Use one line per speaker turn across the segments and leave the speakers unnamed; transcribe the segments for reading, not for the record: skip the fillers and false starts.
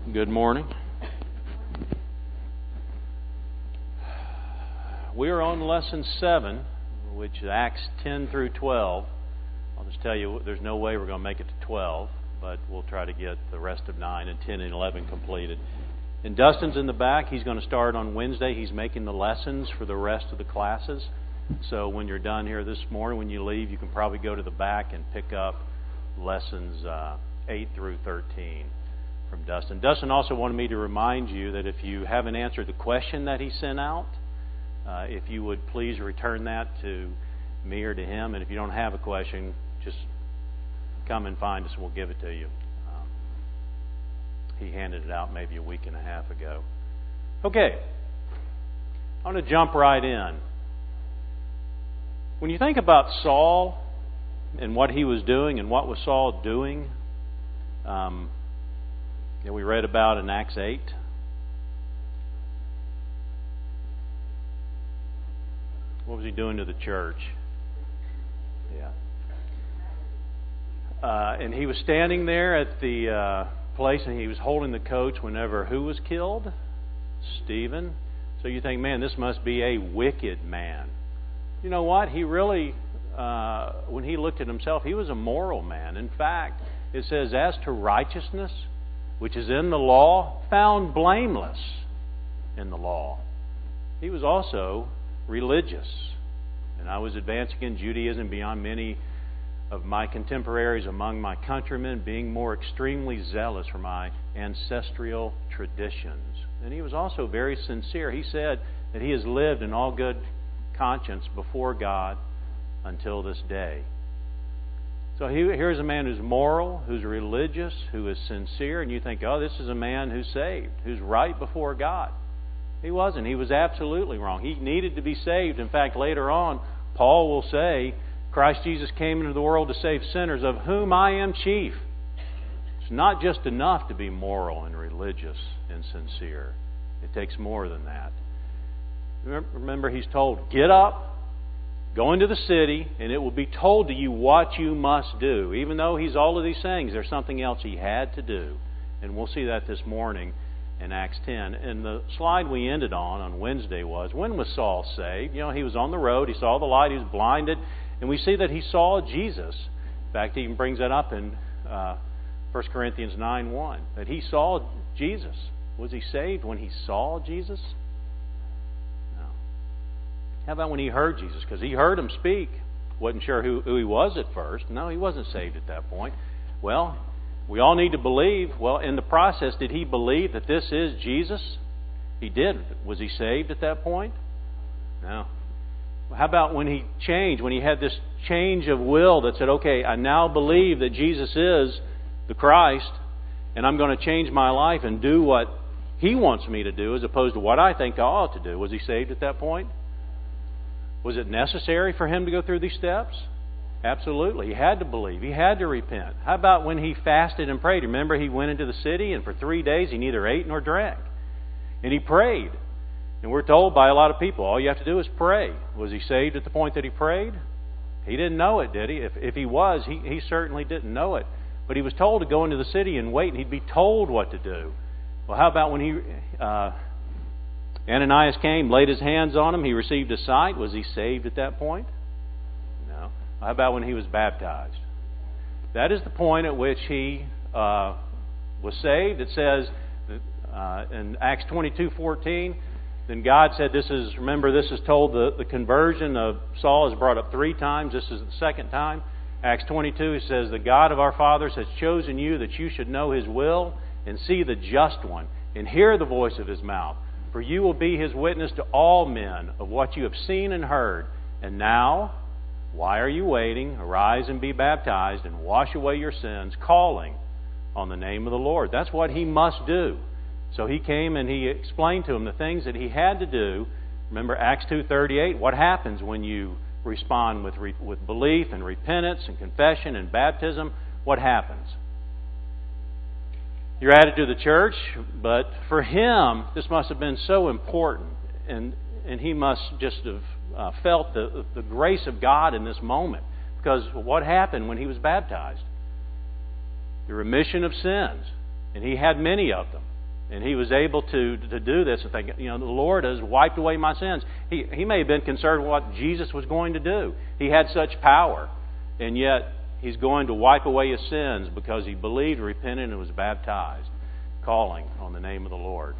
Good morning. We are on lesson 7, which is Acts 10 through 12. I'll just tell you, there's no way we're going to make it to 12, but we'll try to get the rest of 9 and 10 and 11 completed. And Dustin's in the back. He's going to start on Wednesday. He's making the lessons for the rest of the classes. So when you're done here this morning, when you leave, you can probably go to the back and pick up lessons 8 through 13 from Dustin. Dustin also wanted me to remind you that if you haven't answered the question that he sent out, if you would please return that to me or to him. And if you don't have a question, just come and find us and we'll give it to you. He handed it out maybe a week and a half ago. Okay, I'm going to jump right in. When you think about Saul and what he was doing and what was Saul doing, that we read about in Acts 8. What was he doing to the church? And he was standing there at the place and he was holding the coach whenever who was killed? Stephen. So you think, man, this must be a wicked man. You know what? He really, when he looked at himself, he was a moral man. In fact, it says, as to righteousness, which is in the law, found blameless in the law. He was also religious. And I was advancing in Judaism beyond many of my contemporaries among my countrymen, being more extremely zealous for my ancestral traditions. And he was also very sincere. He said that he has lived in all good conscience before God until this day. So here's a man who's moral, who's religious, who is sincere, and you think, oh, this is a man who's saved, who's right before God. He wasn't. He was absolutely wrong. He needed to be saved. In fact, later on, Paul will say, Christ Jesus came into the world to save sinners, of whom I am chief. It's not just enough to be moral and religious and sincere. It takes more than that. Remember, he's told, get up, go into the city, and it will be told to you what you must do. Even though he's all of these things, there's something else he had to do. And we'll see that this morning in Acts 10. And the slide we ended on Wednesday was, when was Saul saved? You know, he was on the road, he saw the light, he was blinded, and we see that he saw Jesus. In fact, he even brings that up in 1 Corinthians 9:1, that he saw Jesus. Was he saved when he saw Jesus? No. How about when he heard Jesus? Because he heard him speak. Wasn't sure who he was at first. No, he wasn't saved at that point. Well, we all need to believe. Well, in the process, did he believe that this is Jesus? He did. Was he saved at that point? No. How about when he changed, when he had this change of will that said, okay, I now believe that Jesus is the Christ, and I'm going to change my life and do what he wants me to do as opposed to what I think I ought to do. Was he saved at that point? Was it necessary for him to go through these steps? Absolutely. He had to believe. He had to repent. How about when he fasted and prayed? Remember, he went into the city and for 3 days he neither ate nor drank. And he prayed. And we're told by a lot of people, all you have to do is pray. Was he saved at the point that he prayed? He didn't know it, did he? If he was, he certainly didn't know it. But he was told to go into the city and wait, and he'd be told what to do. Well, how about when Ananias came, laid his hands on him, he received a sight. Was he saved at that point? No. How about when he was baptized? That is the point at which he was saved. It says in Acts 22:14, then God said, this is told the conversion of Saul is brought up 3 times. This is the second time. Acts 22, it says, the God of our fathers has chosen you that you should know His will and see the just one and hear the voice of His mouth. For you will be His witness to all men of what you have seen and heard. And now, why are you waiting? Arise and be baptized and wash away your sins, calling on the name of the Lord. That's what he must do. So he came and he explained to him the things that he had to do. Remember Acts 2:38, what happens when you respond with belief and repentance and confession and baptism? What happens? You're added to the church, but for him, this must have been so important. And he must just have felt the grace of God in this moment. Because what happened when he was baptized? The remission of sins. And he had many of them. And he was able to do this and think, the Lord has wiped away my sins. He may have been concerned with what Jesus was going to do. He had such power. And yet, He's going to wipe away his sins because he believed, repented, and was baptized, calling on the name of the Lord.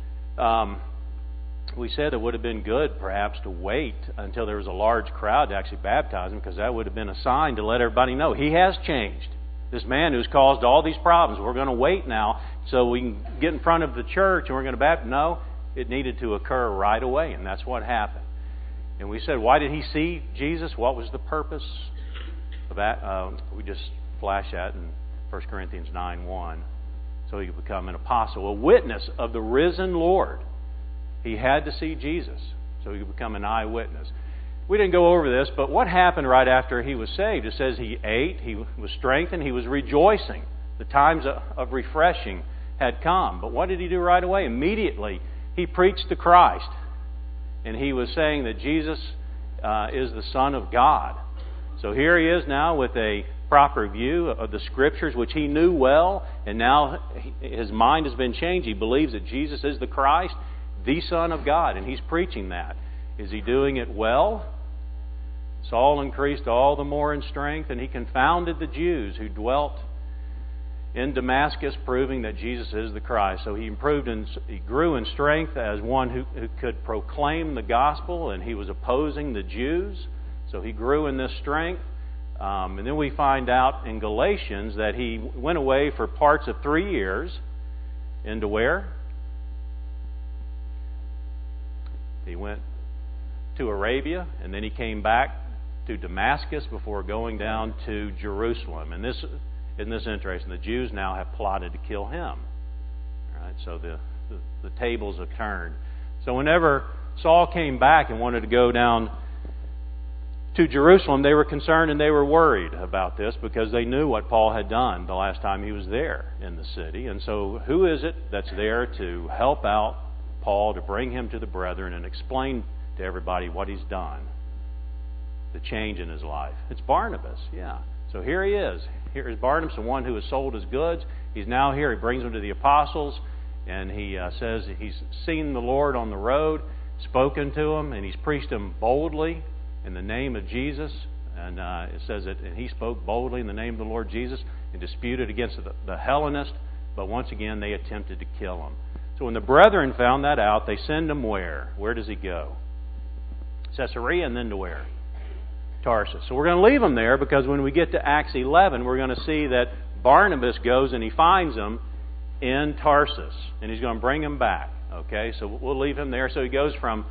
We said it would have been good, perhaps, to wait until there was a large crowd to actually baptize him, because that would have been a sign to let everybody know he has changed. This man who's caused all these problems, we're going to wait now so we can get in front of the church and we're going to baptize. No, it needed to occur right away, and that's what happened. And we said, why did he see Jesus? What was the purpose of that? We just flash that in 1 Corinthians 9:1. So he could become an apostle, a witness of the risen Lord. He had to see Jesus so he could become an eyewitness. We didn't go over this, but what happened right after he was saved? It says he ate, he was strengthened, he was rejoicing. The times of refreshing had come. But what did he do right away? Immediately, he preached the Christ. And he was saying that Jesus is the Son of God. So here he is now with a proper view of the Scriptures, which he knew well, and now his mind has been changed. He believes that Jesus is the Christ, the Son of God, and he's preaching that. Is he doing it well? Saul increased all the more in strength, and he confounded the Jews who dwelt in Damascus, proving that Jesus is the Christ. So he grew in strength as one who could proclaim the gospel, and he was opposing the Jews. So he grew in this strength. And then we find out in Galatians that he went away for parts of 3 years. Into where? He went to Arabia, and then he came back to Damascus before going down to Jerusalem. And this isn't this interesting? The Jews now have plotted to kill him. All right, so the tables have turned. So whenever Saul came back and wanted to go down to Jerusalem, they were concerned and they were worried about this because they knew what Paul had done the last time he was there in the city. And so who is it that's there to help out Paul, to bring him to the brethren and explain to everybody what he's done, the change in his life? It's Barnabas, yeah. So here he is. Here is Barnabas, the one who has sold his goods. He's now here. He brings them to the apostles, and he says he's seen the Lord on the road, spoken to him, and he's preached him boldly in the name of Jesus. And it says that he spoke boldly in the name of the Lord Jesus and disputed against the Hellenists, but once again they attempted to kill him. So when the brethren found that out, they send him where? Where does he go? Caesarea, and then to where? Tarsus. So we're going to leave him there because when we get to Acts 11, we're going to see that Barnabas goes and he finds him in Tarsus, and he's going to bring him back. Okay, so we'll leave him there. So he goes from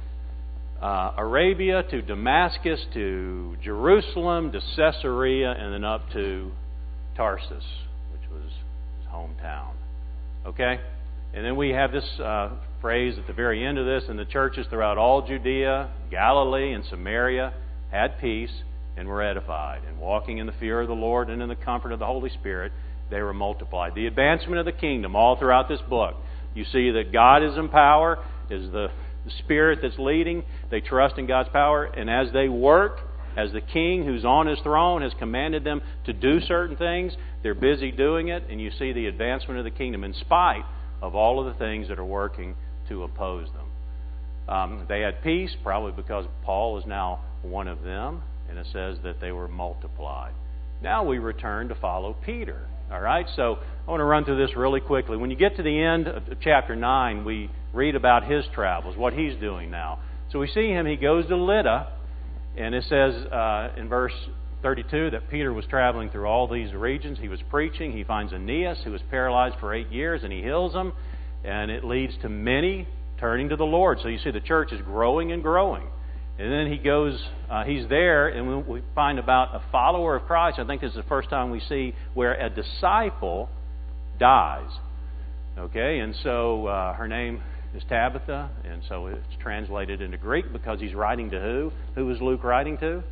Arabia to Damascus to Jerusalem to Caesarea and then up to Tarsus, which was his hometown. Okay? And then we have this phrase at the very end of this, and the churches throughout all Judea, Galilee, and Samaria had peace and were edified. And walking in the fear of the Lord and in the comfort of the Holy Spirit, they were multiplied. The advancement of the kingdom all throughout this book. You see that God is in power, is the Spirit that's leading. They trust in God's power. And as they work, as the king who's on his throne has commanded them to do certain things, they're busy doing it. And you see the advancement of the kingdom in spite of all of the things that are working to oppose them. They had peace, probably because Paul is now one of them. And it says that they were multiplied. Now we return to follow Peter. All right, so I want to run through this really quickly. When you get to the end of chapter 9, we read about his travels, what he's doing now. So we see him, he goes to Lydda, and it says in verse 32 that Peter was traveling through all these regions. He was preaching. He finds Aeneas, who was paralyzed for 8 years, and he heals him, and it leads to many turning to the Lord. So you see the church is growing and growing. And then he goes, he's there, and we find about a follower of Christ. I think this is the first time we see where a disciple dies. Okay, and so her name is Tabitha, and so it's translated into Greek because he's writing to who? Who was Luke writing to?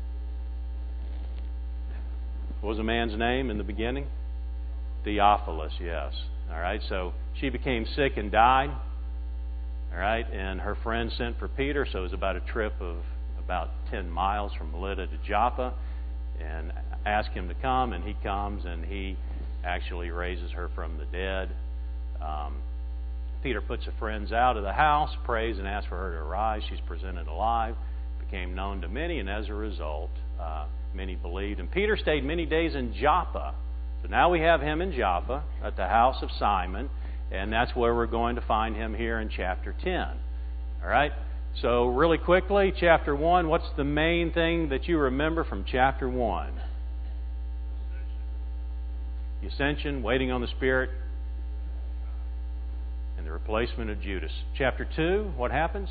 What was the man's name in the beginning? Theophilus, yes. All right, so she became sick and died. All right, and her friend sent for Peter, so it was about a trip of about 10 miles from Lydda to Joppa, and asked him to come, and he comes, and he actually raises her from the dead. Peter puts the friends out of the house, prays and asks for her to arise. She's presented alive, became known to many, and as a result, many believed. And Peter stayed many days in Joppa. So now we have him in Joppa at the house of Simon, and that's where we're going to find him here in chapter 10. All right? So really quickly, chapter 1, what's the main thing that you remember from chapter 1? The ascension, waiting on the Spirit, and the replacement of Judas. Chapter 2, what happens?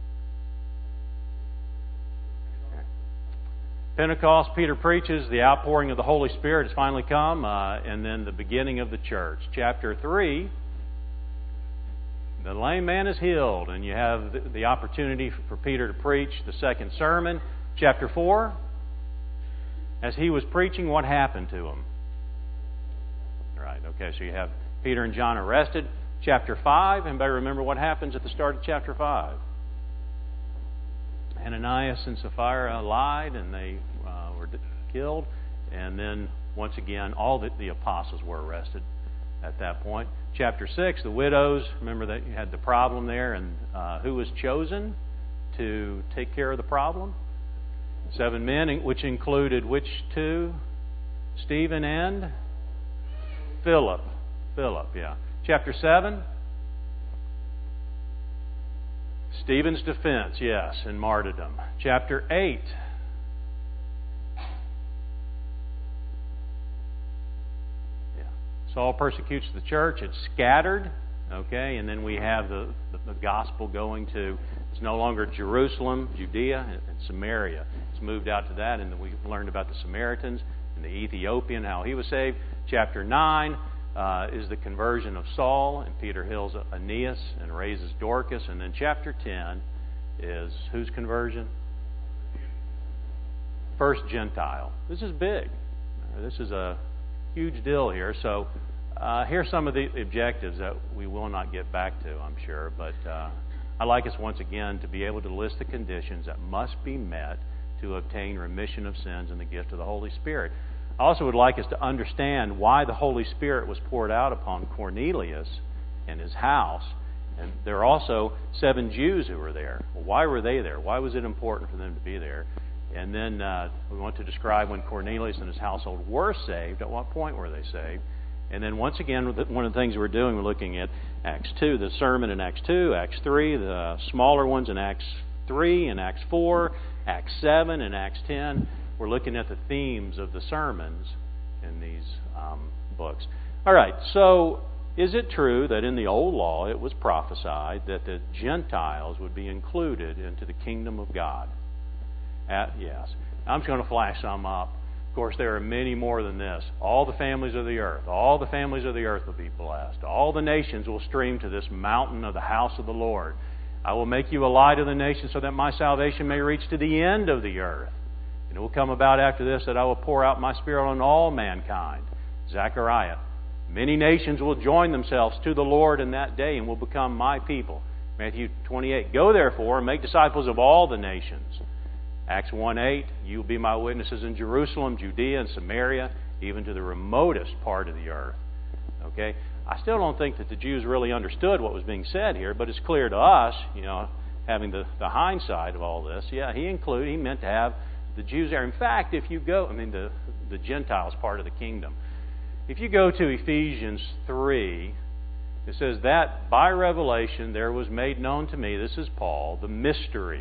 Pentecost, Peter preaches, the outpouring of the Holy Spirit has finally come, and then the beginning of the church. Chapter 3, the lame man is healed, and you have the opportunity for Peter to preach the second sermon. Chapter 4, as he was preaching, what happened to him? Right, okay, so you have Peter and John arrested. Chapter 5, anybody remember what happens at the start of chapter 5? Ananias and Sapphira lied, and they were killed. And then, once again, all the apostles were arrested at that point. Chapter 6, the widows. Remember that you had the problem there, and who was chosen to take care of the problem? 7 men, which included which 2? Stephen and Philip. Philip, yeah. Chapter 7, Stephen's defense, yes, and martyrdom. Chapter 8, Saul persecutes the church. It's scattered, okay, and then we have the gospel going to, it's no longer Jerusalem, Judea, and Samaria. It's moved out to that, and then we learned about the Samaritans and the Ethiopian, how he was saved. Chapter 9 is the conversion of Saul, and Peter heals Aeneas and raises Dorcas. And then chapter 10 is whose conversion? First Gentile. This is big. This is a huge deal here. So here's some of the objectives that we will not get back to, I'm sure. But I'd like us once again to be able to list the conditions that must be met to obtain remission of sins and the gift of the Holy Spirit. I also would like us to understand why the Holy Spirit was poured out upon Cornelius and his house. And there are also 7 Jews who were there. Well, why were they there? Why was it important for them to be there? And then we want to describe when Cornelius and his household were saved. At what point were they saved? And then once again, one of the things we're doing, we're looking at Acts 2, the sermon in Acts 2, Acts 3, the smaller ones in Acts 3 and Acts 4, Acts 7 and Acts 10. We're looking at the themes of the sermons in these books. All right, so is it true that in the Old Law it was prophesied that the Gentiles would be included into the kingdom of God? Yes. I'm just going to flash some up. Of course, there are many more than this. All the families of the earth, all the families of the earth will be blessed. All the nations will stream to this mountain of the house of the Lord. I will make you a light of the nations so that my salvation may reach to the end of the earth. And it will come about after this that I will pour out my Spirit on all mankind. Zechariah. Many nations will join themselves to the Lord in that day and will become my people. Matthew 28. Go therefore and make disciples of all the nations. Acts 1:8. You will be my witnesses in Jerusalem, Judea, and Samaria, even to the remotest part of the earth. Okay? I still don't think that the Jews really understood what was being said here, but it's clear to us, having the hindsight of all this. Yeah, he meant to have the Jews there. In fact, if you go, the Gentiles part of the kingdom. If you go to Ephesians 3, it says that by revelation there was made known to me, this is Paul, the mystery.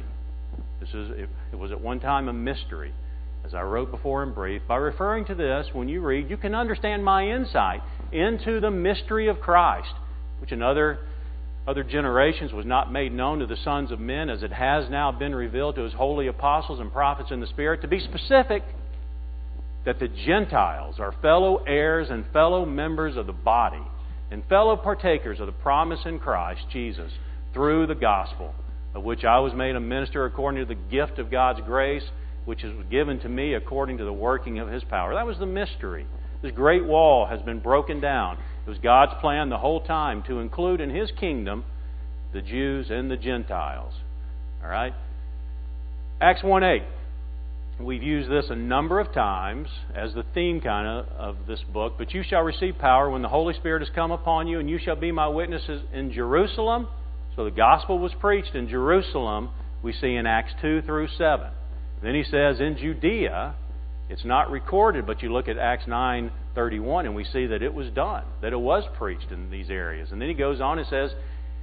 It was at one time a mystery, as I wrote before in brief. By referring to this, when you read, you can understand my insight into the mystery of Christ, which in other generations was not made known to the sons of men, as it has now been revealed to His holy apostles and prophets in the Spirit. To be specific, that the Gentiles are fellow heirs and fellow members of the body and fellow partakers of the promise in Christ Jesus through the gospel, of which I was made a minister according to the gift of God's grace, which is given to me according to the working of His power. That was the mystery. This great wall has been broken down. It was God's plan the whole time to include in His kingdom the Jews and the Gentiles. All right? Acts 1:8. We've used this a number of times as the theme kind of this book. But you shall receive power when the Holy Spirit has come upon you, and you shall be my witnesses in Jerusalem. So the gospel was preached in Jerusalem, we see in Acts 2 through 7. Then he says in Judea, it's not recorded, but you look at Acts 9:31 and we see that it was done, that it was preached in these areas. And then he goes on and says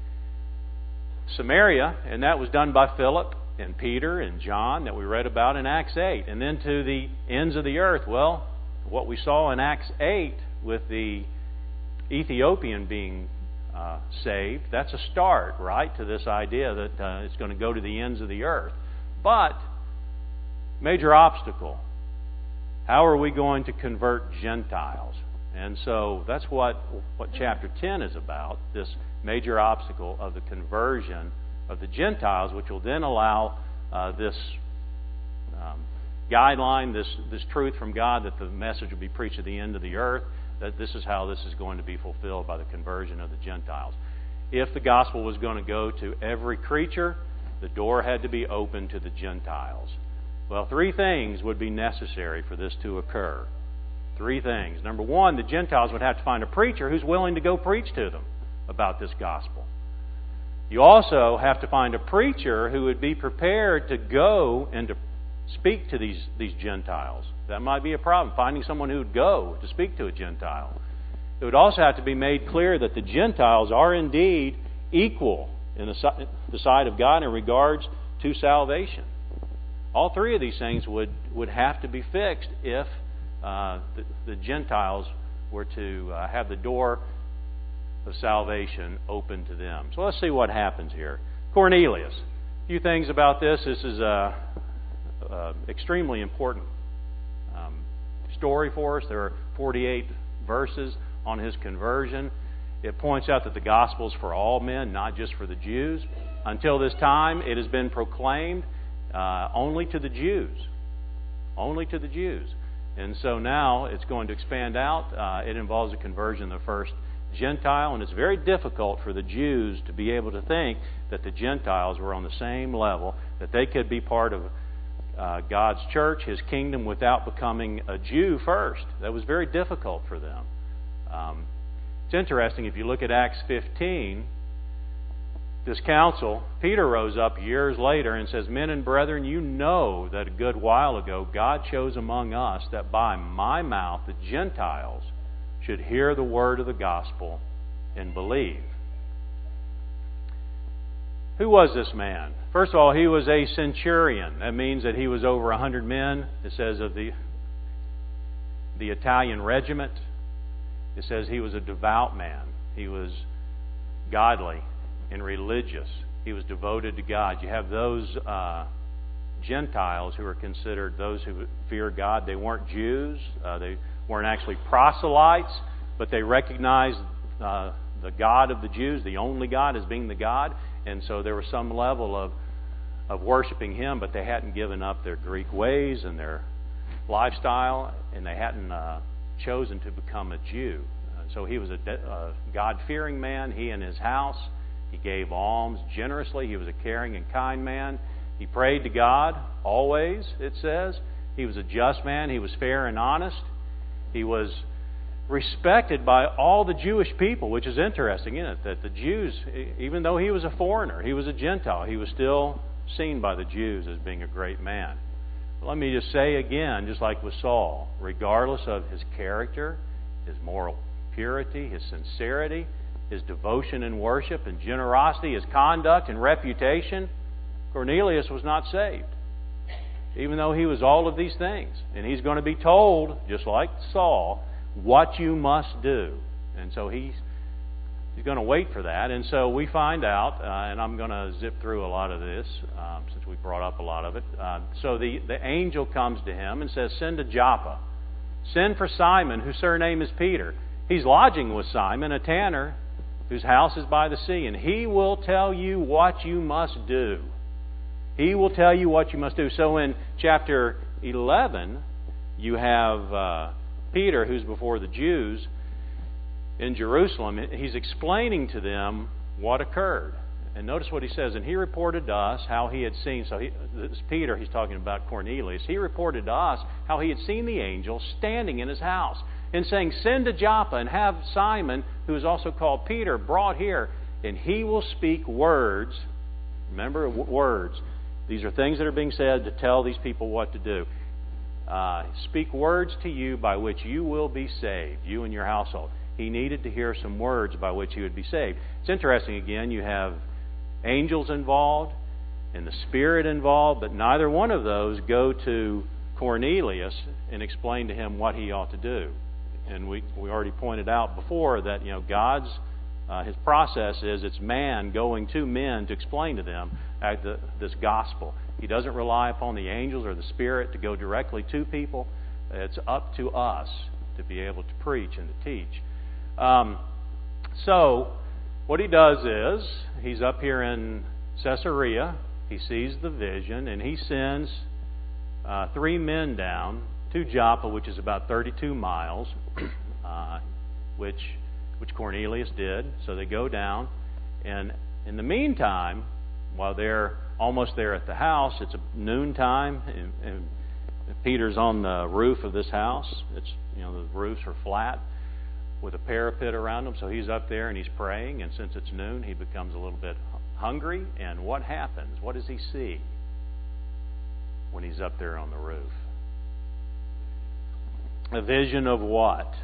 Samaria, and that was done by Philip and Peter and John that we read about in Acts 8. And then to the ends of the earth. Well, what we saw in Acts 8 with the Ethiopian being saved, that's a start, right, to this idea that it's going to go to the ends of the earth. But, major obstacle. How are we going to convert Gentiles? And so that's what chapter 10 is about, this major obstacle of the conversion of the Gentiles, which will then allow this guideline, this truth from God that the message will be preached at the end of the earth, that this is how this is going to be fulfilled by the conversion of the Gentiles. If the gospel was going to go to every creature, the door had to be open to the Gentiles. Well, three things would be necessary for this to occur. Three things. Number one, the Gentiles would have to find a preacher who's willing to go preach to them about this gospel. You also have to find a preacher who would be prepared to go and to speak to these Gentiles. That might be a problem, finding someone who would go to speak to a Gentile. It would also have to be made clear that the Gentiles are indeed equal in the sight of God in regards to salvation. All three of these things would have to be fixed if the Gentiles were to have the door of salvation open to them. So let's see what happens here. Cornelius. A few things about this. This is an extremely important story for us. There are 48 verses on his conversion. It points out that the gospel is for all men, not just for the Jews. Until this time, it has been proclaimed only to the Jews. Only to the Jews. And so now it's going to expand out. It involves the conversion of the first Gentile, and it's very difficult for the Jews to be able to think that the Gentiles were on the same level, that they could be part of God's church, His kingdom, without becoming a Jew first. That was very difficult for them. It's interesting, if you look at Acts 15, this council, Peter rose up years later and says, "Men and brethren, you know that a good while ago God chose among us that by my mouth the Gentiles should hear the word of the gospel and believe." Who was this man? First of all, he was a centurion. That means that he was over 100 men. It says of the Italian regiment. It says he was a devout man. He was godly and religious. He was devoted to God. You have those Gentiles who are considered those who fear God. They weren't Jews. They weren't actually proselytes, but they recognized the God of the Jews, the only God, as being the God. And so there was some level of worshiping Him, but they hadn't given up their Greek ways and their lifestyle, and they hadn't chosen to become a Jew. So he was a God-fearing man, he and his house. He gave alms generously. He was a caring and kind man. He prayed to God always, it says. He was a just man. He was fair and honest. He was respected by all the Jewish people, which is interesting, isn't it? That the Jews, even though he was a foreigner, he was a Gentile, he was still seen by the Jews as being a great man. Let me just say again, just like with Saul, regardless of his character, his moral purity, his sincerity, his devotion and worship and generosity, his conduct and reputation, Cornelius was not saved. Even though he was all of these things. And he's going to be told, just like Saul, what you must do. And so he's going to wait for that. And so we find out, and I'm going to zip through a lot of this, since we brought up a lot of it. So the angel comes to him and says, "Send to Joppa. Send for Simon, whose surname is Peter. He's lodging with Simon, a tanner, whose house is by the sea, and he will tell you what you must do." He will tell you what you must do. So in chapter 11, you have Peter, who's before the Jews in Jerusalem. He's explaining to them what occurred. And notice what he says. And he reported to us how he had seen. So this is Peter, he's talking about Cornelius. He reported to us how he had seen the angel standing in his house and saying, "Send to Joppa and have Simon, who is also called Peter, brought here, and he will speak words." Remember, words. These are things that are being said to tell these people what to do. Speak words to you by which you will be saved, you and your household. He needed to hear some words by which he would be saved. It's interesting, again, you have angels involved and the Spirit involved, but neither one of those go to Cornelius and explain to him what he ought to do. And we already pointed out before that God's his process is it's man going to men to explain to them this gospel. He doesn't rely upon the angels or the Spirit to go directly to people. It's up to us to be able to preach and to teach. So what he does is he's up here in Caesarea. He sees the vision and he sends 3 men down to Joppa, which is about 32 miles, which Cornelius did. So they go down, and in the meantime, while they're almost there at the house, it's noontime, and Peter's on the roof of this house. It's the roofs are flat with a parapet around them, so he's up there and he's praying. And since it's noon, he becomes a little bit hungry. And what happens? What does he see when he's up there on the roof? A vision of what?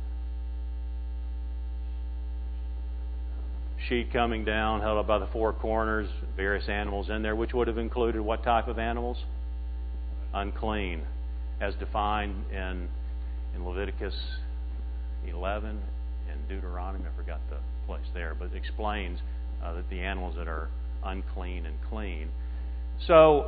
Sheet coming down, held up by the 4 corners, various animals in there, which would have included what type of animals? Unclean, as defined in Leviticus 11 and Deuteronomy. I forgot the place there, but it explains that the animals that are unclean and clean. So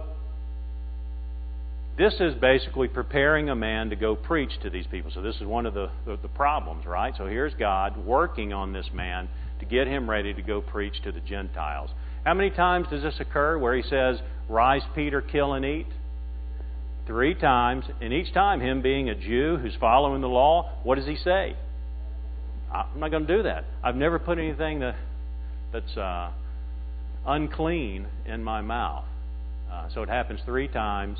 this is basically preparing a man to go preach to these people. So this is one of the problems, right? So here's God working on this man to get him ready to go preach to the Gentiles. How many times does this occur where he says, "Rise, Peter, kill and eat"? 3 times. And each time, him being a Jew who's following the law, what does he say? I'm not going to do that. I've never put anything that's unclean in my mouth. So it happens 3 times.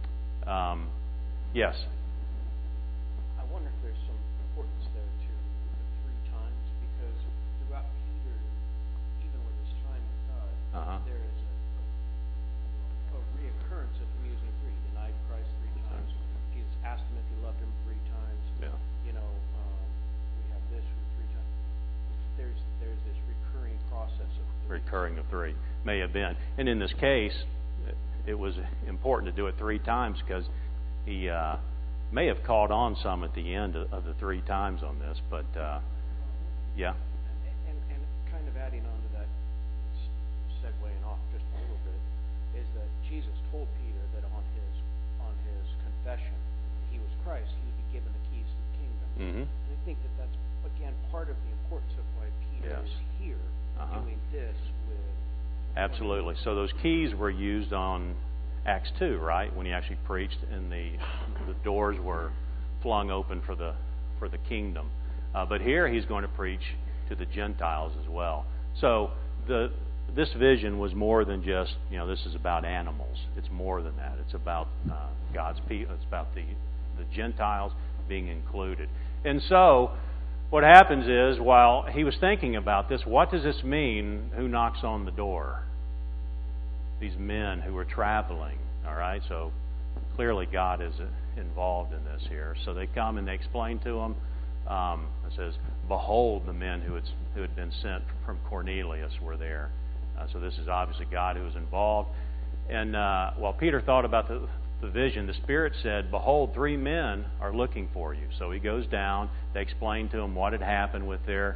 Yes?
I wonder if there's some importance there to the 3 times, because throughout Peter, even with his time with God, there is a reoccurrence of him using 3. He denied Christ 3 times. Jesus asked him if he loved him 3 times.
Yeah.
We have this with 3 times. There's this recurring process of 3.
Recurring of 3 may have been. And in this case, it was important to do it 3 times because he may have caught on some at the end of the 3 times on this. But, yeah.
And kind of adding on to that, segueing off just a little bit, is that Jesus told Peter that on his confession he was Christ, he would be given the keys to the kingdom.
Mm-hmm.
And I think that's, again, part of the importance of why Peter is here doing this with...
Absolutely. So those keys were used on Acts 2, right? When he actually preached and the doors were flung open for the kingdom. But here he's going to preach to the Gentiles as well. So this vision was more than just, this is about animals. It's more than that. It's about God's people. It's about the Gentiles being included. And so what happens is, while he was thinking about this, what does this mean? Who knocks on the door? These men who were traveling. All right, so clearly God is involved in this here. So they come and they explain to him. It says, "Behold, the men who had been sent from Cornelius were there." So this is obviously God who was involved. And while Peter thought about the vision, the Spirit said, "Behold, 3 men are looking for you." So he goes down. They explain to him what had happened with their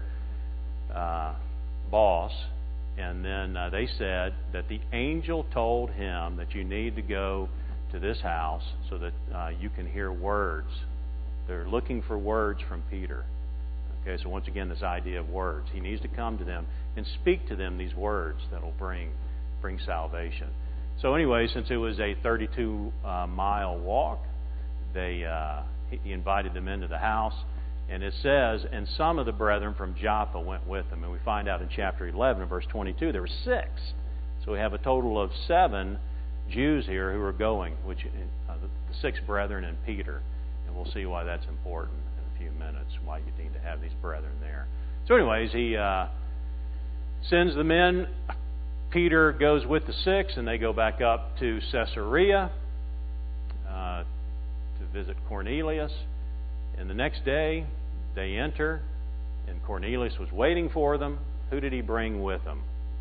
boss. And then they said that the angel told him that you need to go to this house so that you can hear words. They're looking for words from Peter. Okay, so once again, this idea of words. He needs to come to them and speak to them these words that will bring salvation. So anyway, since it was a 32-mile walk, he invited them into the house. And it says, and some of the brethren from Joppa went with them. And we find out in chapter 11, verse 22, there were 6. So we have a total of 7 Jews here who are going, which the 6 brethren and Peter. And we'll see why that's important in a few minutes, why you need to have these brethren there. So anyways, he sends the men. Peter goes with the 6, and they go back up to Caesarea to visit Cornelius. And the next day, they enter, and Cornelius was waiting for them. Who did he bring with him?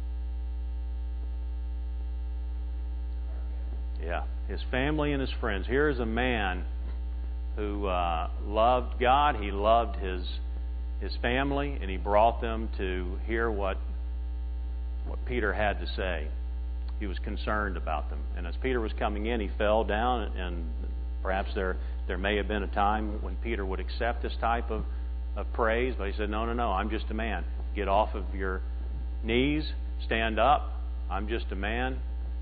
Yeah, his family and his friends. Here is a man who loved God. He loved his family, and he brought them to hear what Peter had to say. He was concerned about them. And as Peter was coming in, he fell down, and perhaps there may have been a time when Peter would accept this type of praise, but he said, no, I'm just a man. Get off of your knees, stand up. I'm just a man.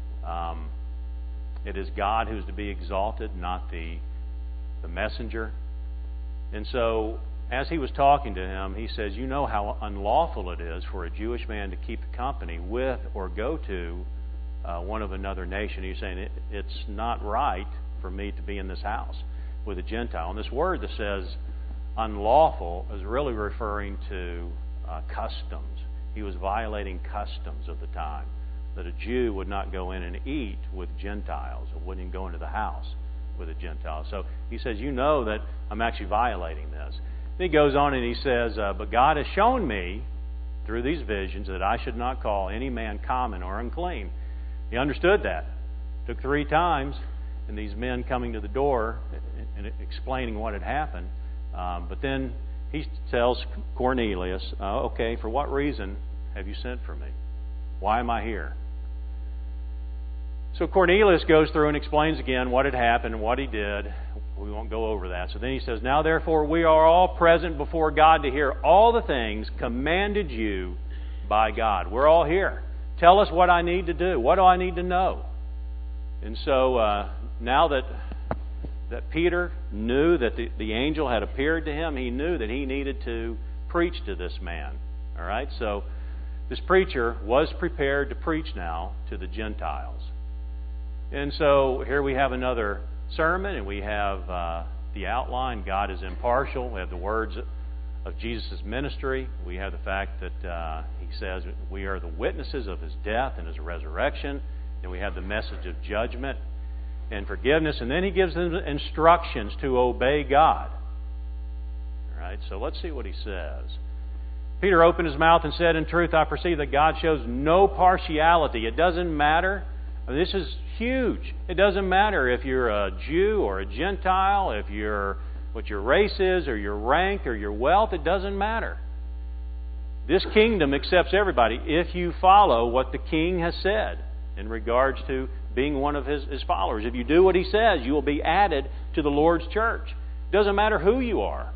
It is God who's to be exalted, not the messenger. And so, as he was talking to him, he says, you know how unlawful it is for a Jewish man to keep company with or go to one of another nation. He's saying, it's not right for me to be in this house with a Gentile. And this word that says unlawful is really referring to customs. He was violating customs of the time, that a Jew would not go in and eat with Gentiles, or wouldn't go into the house with a Gentile. So he says, you know that I'm actually violating this. Then he goes on and he says, but God has shown me through these visions that I should not call any man common or unclean. He understood that. It took 3 times, and these men coming to the door and explaining what had happened. But then he tells Cornelius, okay, for what reason have you sent for me? Why am I here? So Cornelius goes through and explains again what had happened and what he did. We won't go over that. So then he says, now therefore we are all present before God to hear all the things commanded you by God. We're all here. Tell us what I need to do. What do I need to know? And so now that Peter knew that the angel had appeared to him, he knew that he needed to preach to this man. All right? So this preacher was prepared to preach now to the Gentiles. And so here we have another sermon, and we have the outline. God is impartial. We have the words of Jesus' ministry. We have the fact that he says we are the witnesses of his death and his resurrection. And we have the message of judgment and forgiveness. And then he gives them instructions to obey God. All right, so let's see what he says. Peter opened his mouth and said, in truth, I perceive that God shows no partiality. It doesn't matter. This is huge. It doesn't matter if you're a Jew or a Gentile, if you're what your race is or your rank or your wealth. It doesn't matter. This kingdom accepts everybody if you follow what the king has said in regards to being one of his followers. If you do what he says, you will be added to the Lord's church. It doesn't matter who you are.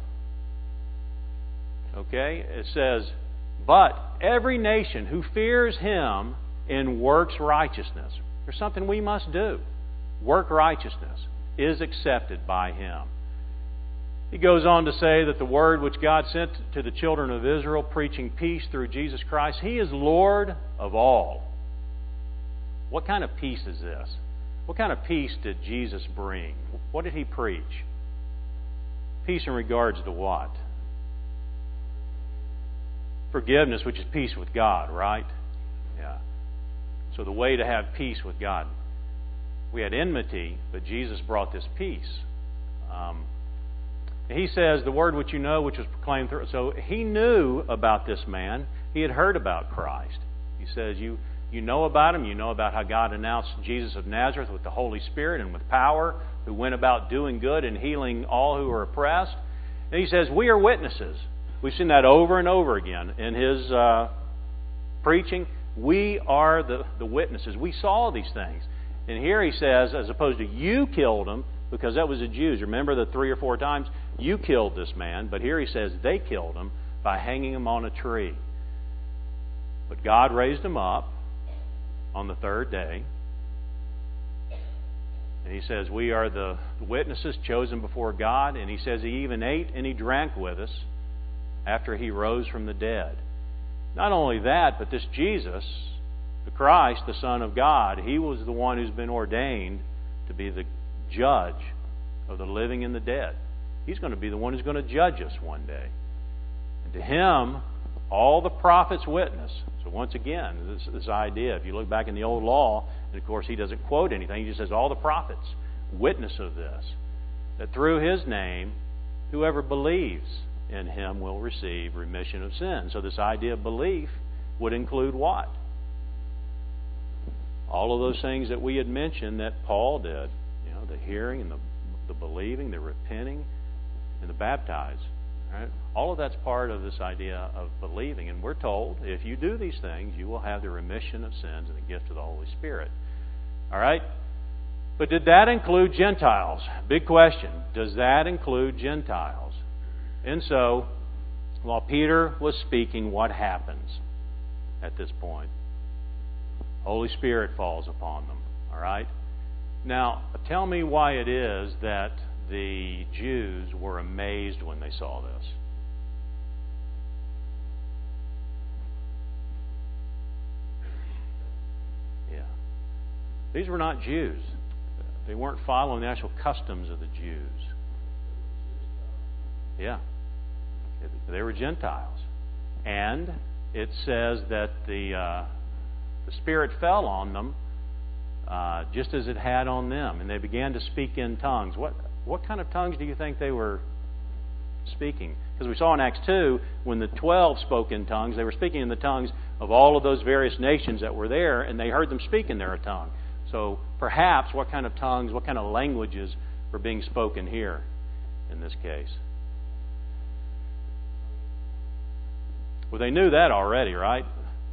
Okay? It says, but every nation who fears him and works righteousness. There's something we must do. Work righteousness is accepted by him. He goes on to say that the word which God sent to the children of Israel, preaching peace through Jesus Christ, he is Lord of all. What kind of peace is this? What kind of peace did Jesus bring? What did he preach? Peace in regards to what? Forgiveness, which is peace with God, right? Yeah. So the way to have peace with God. We had enmity, but Jesus brought this peace. He says, the word which you know, which was proclaimed through. So he knew about this man. He had heard about Christ. He says, you know about him. You know about how God announced Jesus of Nazareth with the Holy Spirit and with power, who went about doing good and healing all who were oppressed. And he says, we are witnesses. We've seen that over and over again in his preaching. We are the witnesses. We saw these things. And here he says, as opposed to you killed him, because that was the Jews. Remember the 3 or 4 times you killed this man. But here he says they killed him by hanging him on a tree. But God raised him up on the 3rd day. And he says, we are the witnesses chosen before God. And he says he even ate and he drank with us after he rose from the dead. Not only that, but this Jesus, the Christ, the Son of God, He was the one who's been ordained to be the judge of the living and the dead. He's going to be the one who's going to judge us one day. And to Him, all the prophets witness. So once again, this idea, if you look back in the Old Law, and of course He doesn't quote anything, He just says all the prophets witness of this, that through His name, whoever believes in Him will receive remission of sins. So this idea of belief would include what? All of those things that we had mentioned that Paul did. The hearing and the believing, the repenting, and the baptized. Right? All of that's part of this idea of believing. And we're told, if you do these things, you will have the remission of sins and the gift of the Holy Spirit. All right? But did that include Gentiles? Big question. Does that include Gentiles? And so, while Peter was speaking, what happens at this point? Holy Spirit falls upon them. All right? Now, tell me why it is that the Jews were amazed when they saw this. Yeah. These were not Jews. They weren't following the actual customs of the Jews. Yeah. They were Gentiles. And it says that the Spirit fell on them just as it had on them. And they began to speak in tongues. What kind of tongues do you think they were speaking? Because we saw in Acts 2, when the 12 spoke in tongues, they were speaking in the tongues of all of those various nations that were there, and they heard them speak in their tongue. So perhaps what kind of tongues, what kind of languages were being spoken here in this case? Well, they knew that already, right?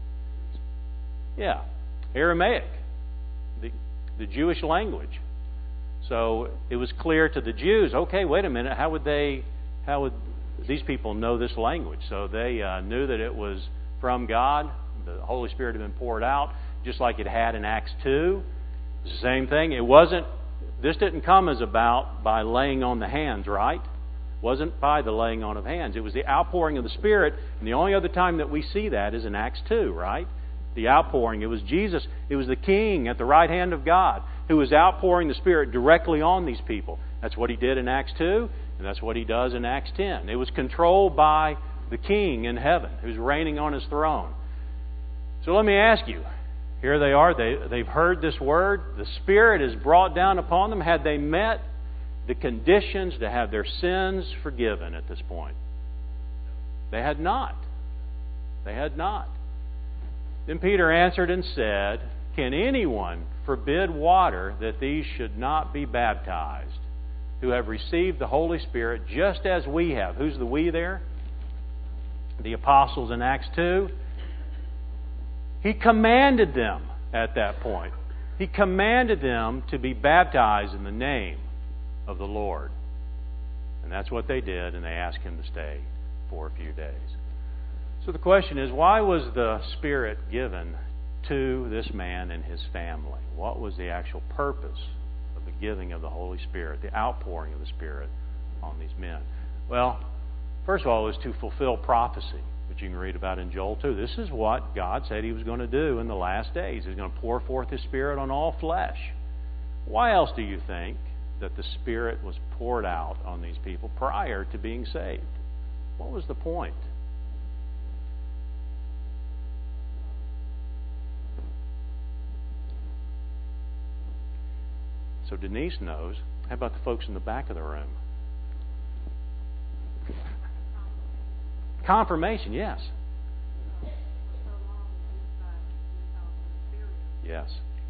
Yeah. Aramaic, the Jewish language. So it was clear to the Jews, okay, wait a minute, how would these people know this language? So they knew that it was from God. The Holy Spirit had been poured out, just like it had in Acts 2. It's the same thing. This didn't come as about by laying on the hands, right? It wasn't by the laying on of hands. It was the outpouring of the Spirit, and the only other time that we see that is in Acts 2, right? The outpouring. It was Jesus. It was the King at the right hand of God who was outpouring the Spirit directly on these people. That's what He did in Acts 2, and that's what He does in Acts 10. It was controlled by the King in heaven who's reigning on His throne. So let me ask you, here they are. They've heard this word. The Spirit is brought down upon them. Had they met the conditions to have their sins forgiven at this point? They had not. They had not. Then Peter answered and said, can anyone forbid water that these should not be baptized, who have received the Holy Spirit just as we have? Who's the we there? The apostles in Acts 2. He commanded them at that point. He commanded them to be baptized in the name of the Lord. And that's what they did, and they asked Him to stay for a few days. So the question is, why was the Spirit given to this man and his family? What was the actual purpose of the giving of the Holy Spirit, the outpouring of the Spirit on these men? Well, first of all, it was to fulfill prophecy, which you can read about in Joel 2. This is what God said He was going to do in the last days. He's going to pour forth His Spirit on all flesh. Why else do you think that the Spirit was poured out on these people prior to being saved? What was the point? So Denise knows. How about the folks in the back of the room? Confirmation, yes. Yes.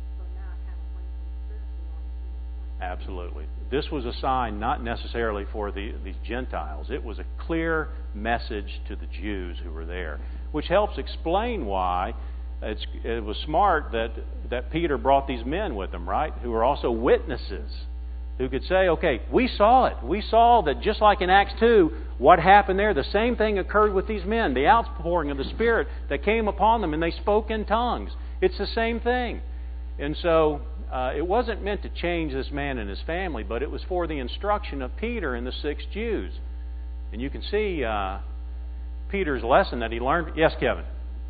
Absolutely. This was a sign not necessarily for these Gentiles. It was a clear message to the Jews who were there, which helps explain why it was smart that Peter brought these men with him, right? Who were also witnesses, who could say, okay, we saw it. We saw that just like in Acts 2, what happened there, the same thing occurred with these men. The outpouring of the Spirit that came upon them, and they spoke in tongues. It's the same thing. And so it wasn't meant to change this man and his family, but it was for the instruction of Peter and the 6 Jews. And you can see Peter's lesson that he learned. Yes, Kevin?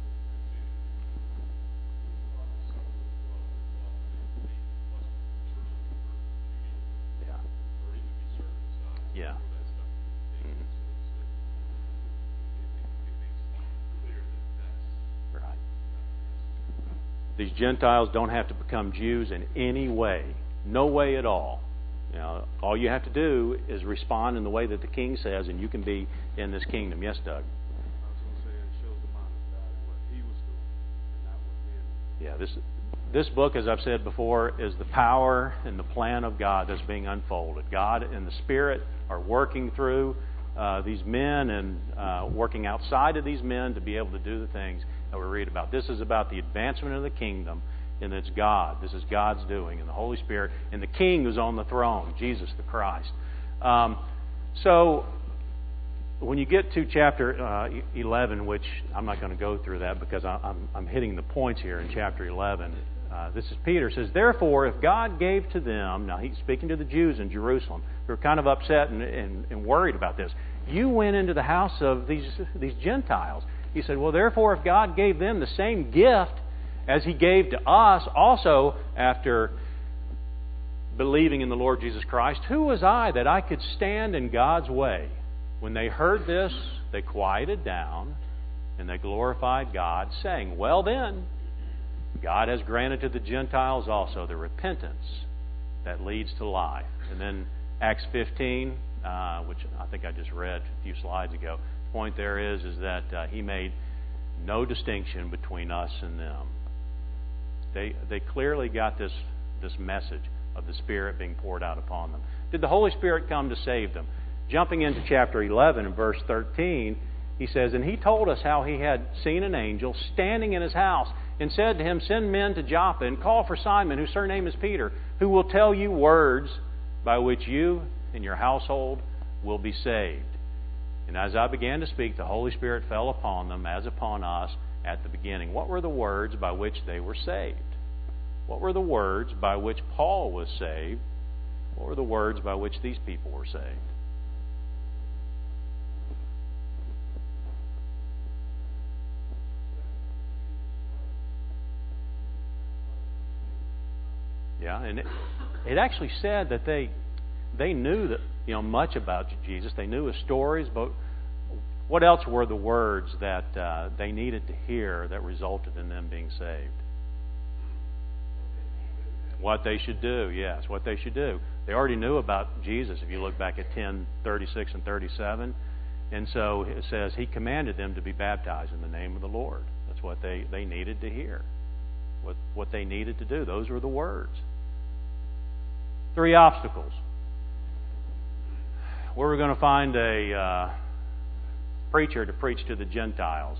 Yeah. Right. These Gentiles don't have to become Jews in any way. No way at all. All you have to do is respond in the way that the King says, and you can be in this kingdom. Yes, Doug?
I was going to say it shows the mind of God and what He was doing, and not what men.
Yeah, this book, as I've said before, is the power and the plan of God that's being unfolded. God and the Spirit are working through these men and working outside of these men to be able to do the things that we read about. This is about the advancement of the kingdom, and it's God. This is God's doing, and the Holy Spirit, and the King who's on the throne, Jesus the Christ. So when you get to chapter 11, which I'm not going to go through that because I'm hitting the points here in chapter 11. This is Peter says, therefore, if God gave to them, now he's speaking to the Jews in Jerusalem, who are kind of upset and worried about this. You went into the house of these Gentiles. He said, well, therefore, if God gave them the same gift as He gave to us, also after believing in the Lord Jesus Christ, who was I that I could stand in God's way? When they heard this, they quieted down and they glorified God, saying, well then, God has granted to the Gentiles also the repentance that leads to life. And then Acts 15, which I think I just read a few slides ago, the point there is that He made no distinction between us and them. They clearly got this message of the Spirit being poured out upon them. Did the Holy Spirit come to save them? Jumping into chapter 11 and verse 13, he says, and he told us how he had seen an angel standing in his house and said to him, send men to Joppa and call for Simon, whose surname is Peter, who will tell you words by which you and your household will be saved. And as I began to speak, the Holy Spirit fell upon them as upon us at the beginning. What were the words by which they were saved? What were the words by which Paul was saved? What were the words by which these people were saved? Yeah, and it actually said that they knew that much about Jesus. They knew his stories, but what else were the words that they needed to hear that resulted in them being saved? What they should do, yes, what they should do. They already knew about Jesus if you look back at 10:36 and 37. And so it says he commanded them to be baptized in the name of the Lord. That's what they needed to hear. What they needed to do. Those were the words. 3 obstacles. Where we're going to find a preacher to preach to the Gentiles.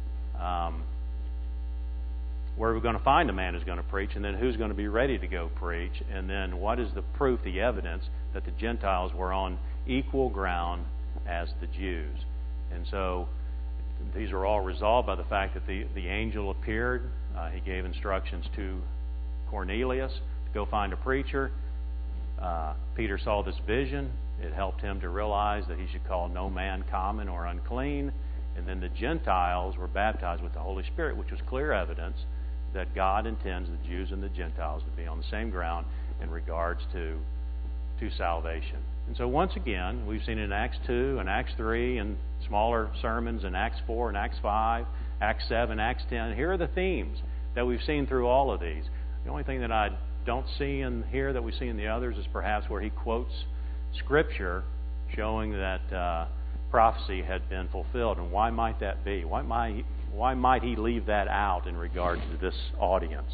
Where we're going to find a man who's going to preach, and then who's going to be ready to go preach, and then what is the proof, the evidence that the Gentiles were on equal ground as the Jews. And so these are all resolved by the fact that the angel appeared. He gave instructions to Cornelius to go find a preacher. Peter saw this vision. It helped him to realize that he should call no man common or unclean. And then the Gentiles were baptized with the Holy Spirit, which was clear evidence that God intends the Jews and the Gentiles to be on the same ground in regards to salvation. And so once again, we've seen in Acts 2 and Acts 3 and smaller sermons in Acts 4 and Acts 5, Acts 7, Acts 10. Here are the themes that we've seen through all of these. The only thing that I don't see in here that we see in the others is perhaps where he quotes Scripture showing that prophecy had been fulfilled. And why might that be? Why might he leave that out in regard to this audience?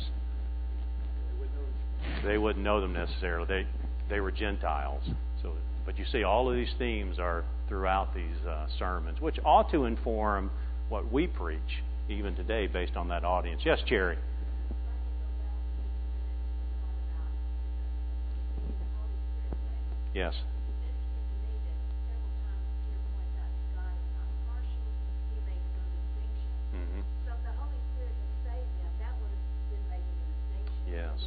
They wouldn't know them necessarily. They were Gentiles. But you see, all of these themes are throughout these sermons, which ought to inform what we preach even today based on that audience. Yes, Cherry? Yes. Yes. Yes.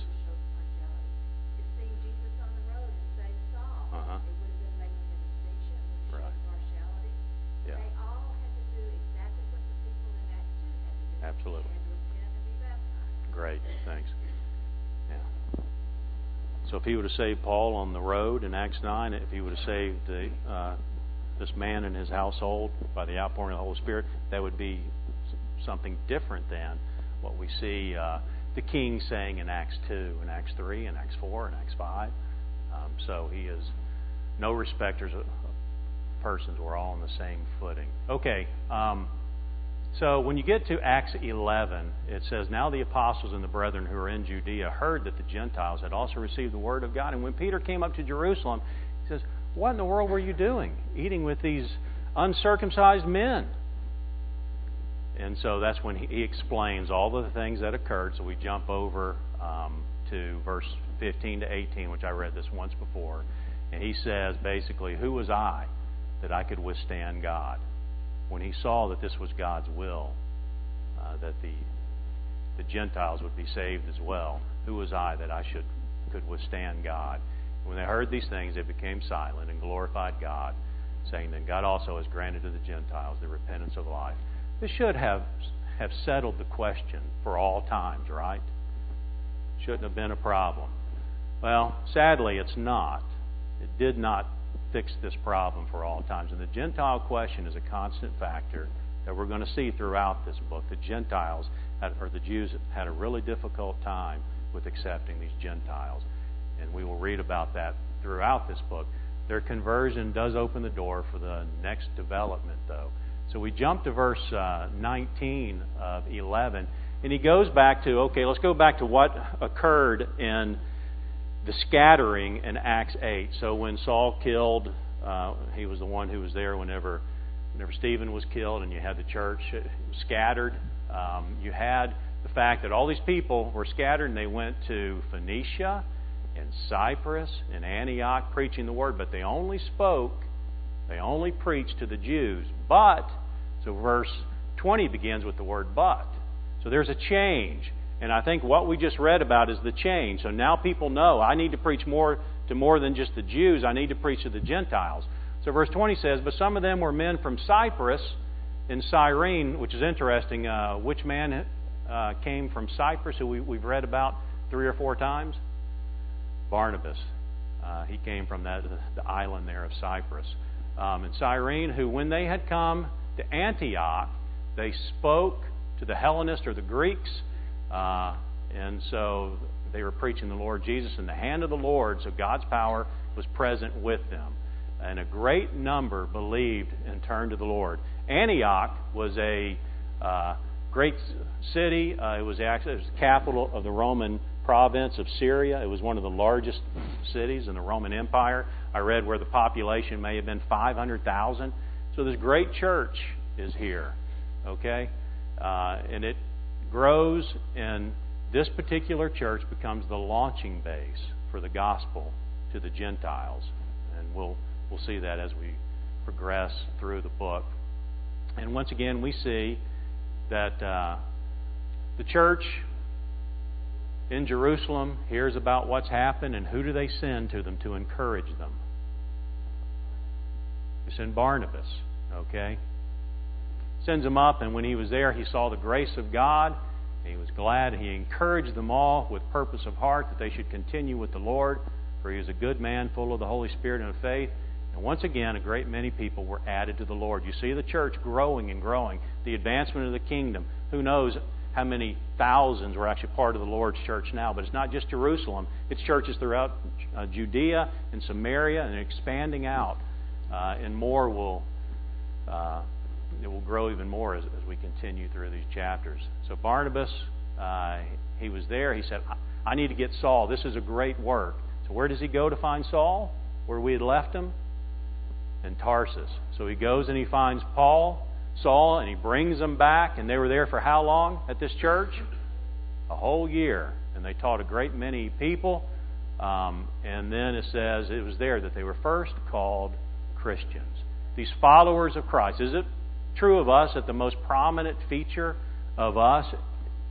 If seeing Jesus on the road and saved Saul, it would have been making a distinction, would have shown partiality.
Yeah.
They all had to do exactly what the people in Acts 2 had to do.
Absolutely.
They had to repent and be baptized.
Great, thanks. Yeah. So if he would have saved Paul on the road in Acts 9, if he would have saved this man and his household by the outpouring of the Holy Spirit, that would be something different than what we see the king saying in Acts 2, and Acts 3, and Acts 4, and Acts 5. So he is no respecters of persons. We're all on the same footing. Okay, so when you get to Acts 11, it says, Now the apostles and the brethren who were in Judea heard that the Gentiles had also received the word of God. And when Peter came up to Jerusalem, he says, What in the world were you doing, eating with these uncircumcised men? And so that's when he explains all of the things that occurred. So we jump over to verse 15 to 18, which I read this once before. And he says, basically, who was I that I could withstand God? When he saw that this was God's will, that the Gentiles would be saved as well, who was I that I could withstand God? When they heard these things, they became silent and glorified God, saying that God also has granted to the Gentiles the repentance of life. This should have settled the question for all times, right? Shouldn't have been a problem. Well, sadly, it's not. It did not fix this problem for all times. And the Gentile question is a constant factor that we're going to see throughout this book. The Gentiles, or the Jews, had a really difficult time with accepting these Gentiles. And we will read about that throughout this book. Their conversion does open the door for the next development, though. So we jump to verse 19 of 11. And he goes back to, let's go back to what occurred in the scattering in Acts 8. So when Saul killed, he was the one who was there whenever Stephen was killed, and you had the church scattered. You had the fact that all these people were scattered, and they went to Phoenicia and Cyprus and Antioch preaching the word, but they only preached to the Jews. So verse 20 begins with the word but. So there's a change. And I think what we just read about is the change. So now people know I need to preach more than just the Jews. I need to preach to the Gentiles. So verse 20 says, But some of them were men from Cyprus and Cyrene, which is interesting. Which man came from Cyprus who we've read about 3 or 4 times? Barnabas. He came from the island there of Cyprus. And Cyrene, who when they had come to Antioch, they spoke to the Hellenists or the Greeks. And so they were preaching the Lord Jesus, and the hand of the Lord, so God's power was present with them. And a great number believed and turned to the Lord. Antioch was a great city. It was the capital of the Roman province of Syria. It was one of the largest cities in the Roman Empire. I read where the population may have been 500,000. So this great church is here. Okay? And it grows, and this particular church becomes the launching base for the gospel to the Gentiles. And we'll see that as we progress through the book. And once again, we see that the church in Jerusalem hears about what's happened, and who do they send to them to encourage them? They send Barnabas, okay? Sends him up, and when he was there, he saw the grace of God. He was glad. He encouraged them all with purpose of heart that they should continue with the Lord, for he was a good man, full of the Holy Spirit and of faith. And once again, a great many people were added to the Lord. You see the church growing and growing. The advancement of the kingdom. Who knows how many thousands were actually part of the Lord's church now. But it's not just Jerusalem. It's churches throughout Judea and Samaria, and expanding out. And more will... it will grow even more as we continue through these chapters. So Barnabas, he was there. He said, I need to get Saul. This is a great work. So where does he go to find Saul? Where we had left him? In Tarsus. So he goes and he finds Saul, and he brings them back. And they were there for how long at this church? A whole year. And they taught a great many people. And then it says it was there that they were first called Christians. These followers of Christ. Is it true of us that the most prominent feature of us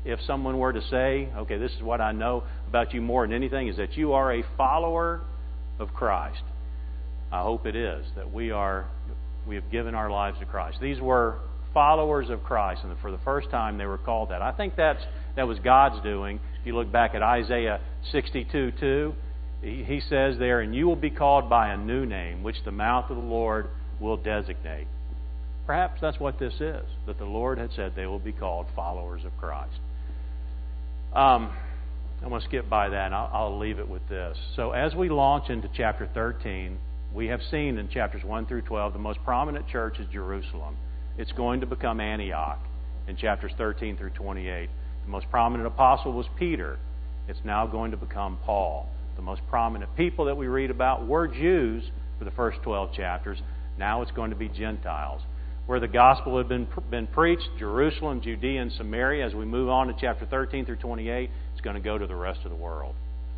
if someone were to say, okay, this is what I know about you more than anything, is that you are a follower of Christ. I hope it is, that we have given our lives to Christ. These were followers of Christ, and for the first time they were called that. I think that was God's doing. If you look back at Isaiah 62:2, he says there, "And you will be called by a new name, which the mouth of the Lord will designate." Perhaps that's what this is, that the Lord had said they will be called followers of Christ. I'm going to skip by that, and I'll leave it with this. So as we launch into chapter 13, we have seen in chapters 1 through 12, the most prominent church is Jerusalem. It's going to become Antioch in chapters 13 through 28. The most prominent apostle was Peter. It's now going to become Paul. The most prominent people that we read about were Jews for the first 12 chapters. Now it's going to be Gentiles. Where the gospel had been preached, Jerusalem, Judea, and Samaria, as we move on to chapter 13 through 28, it's going to go to the rest of the world.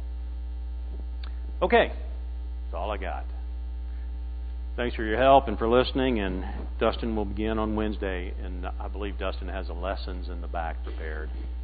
Okay, that's all I got. Thanks for your help and for listening, and Dustin will begin on Wednesday, and I believe Dustin has the lessons in the back prepared.